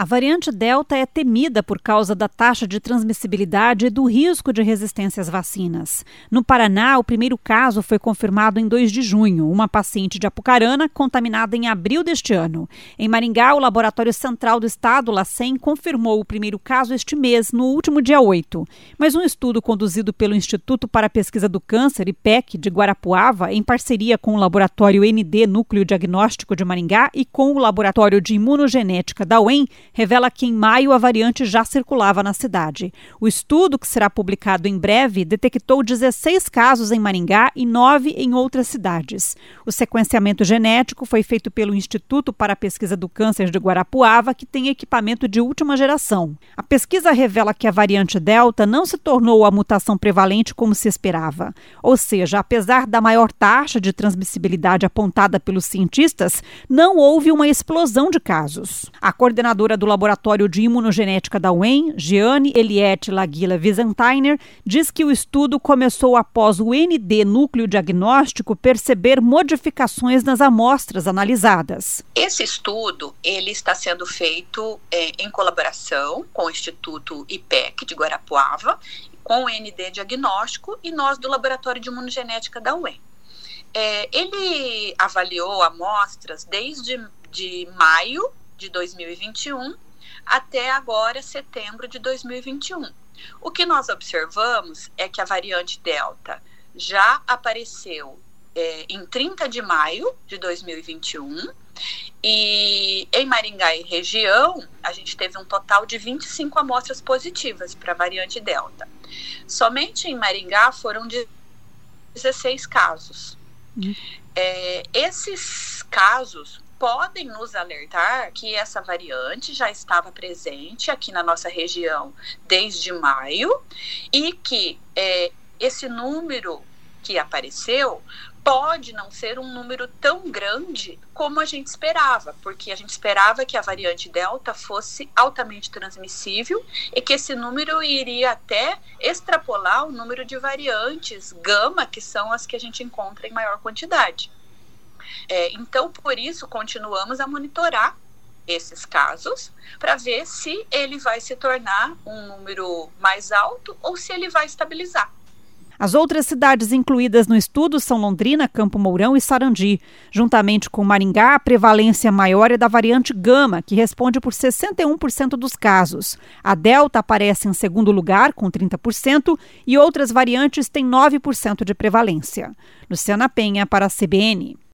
A variante Delta é temida por causa da taxa de transmissibilidade e do risco de resistência às vacinas. No Paraná, o primeiro caso foi confirmado em 2 de junho, uma paciente de Apucarana contaminada em abril deste ano. Em Maringá, o Laboratório Central do Estado, LACEN, confirmou o primeiro caso este mês, no último dia 8. Mas um estudo conduzido pelo Instituto para a Pesquisa do Câncer, IPEC, de Guarapuava, em parceria com o Laboratório ND Núcleo Diagnóstico de Maringá e com o Laboratório de Imunogenética da UEM, revela que em maio a variante já circulava na cidade. O estudo, que será publicado em breve, detectou 16 casos em Maringá e 9 em outras cidades. O sequenciamento genético foi feito pelo Instituto para a Pesquisa do Câncer de Guarapuava, que tem equipamento de última geração. A pesquisa revela que a variante Delta não se tornou a mutação prevalente como se esperava. Ou seja, apesar da maior taxa de transmissibilidade apontada pelos cientistas, não houve uma explosão de casos. A coordenadora do Laboratório de Imunogenética da UEM, Jeane Eliette Laguila Wiesenthiner, diz que o estudo começou após o ND Núcleo Diagnóstico perceber modificações nas amostras analisadas. Esse estudo ele está sendo feito em colaboração com o Instituto IPEC de Guarapuava, com o ND Diagnóstico e nós do Laboratório de Imunogenética da UEM. Ele avaliou amostras desde maio de 2021 até agora, setembro de 2021. O que nós observamos é que a variante Delta já apareceu em 30 de maio de 2021 e em Maringá e região a gente teve um total de 25 amostras positivas para a variante Delta. Somente em Maringá foram 16 casos. Esses casos podem nos alertar que essa variante já estava presente aqui na nossa região desde maio e que esse número que apareceu pode não ser um número tão grande como a gente esperava, porque a gente esperava que a variante Delta fosse altamente transmissível e que esse número iria até extrapolar o número de variantes gama, que são as que a gente encontra em maior quantidade. Então, por isso, continuamos a monitorar esses casos para ver se ele vai se tornar um número mais alto ou se ele vai estabilizar. As outras cidades incluídas no estudo são Londrina, Campo Mourão e Sarandi. Juntamente com Maringá, a prevalência maior é da variante Gama, que responde por 61% dos casos. A Delta aparece em segundo lugar, com 30%, e outras variantes têm 9% de prevalência. Luciana Penha, para a CBN.